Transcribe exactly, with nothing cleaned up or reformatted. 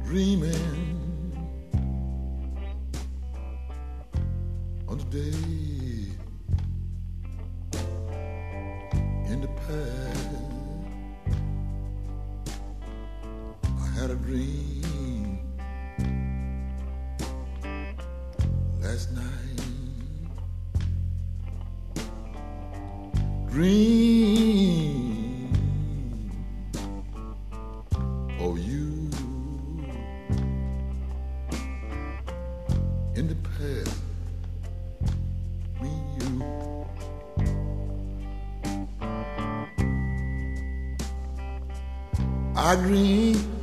dreaming on the day in the past. I had a dream last night. Dream of you in the past, me and you. I dream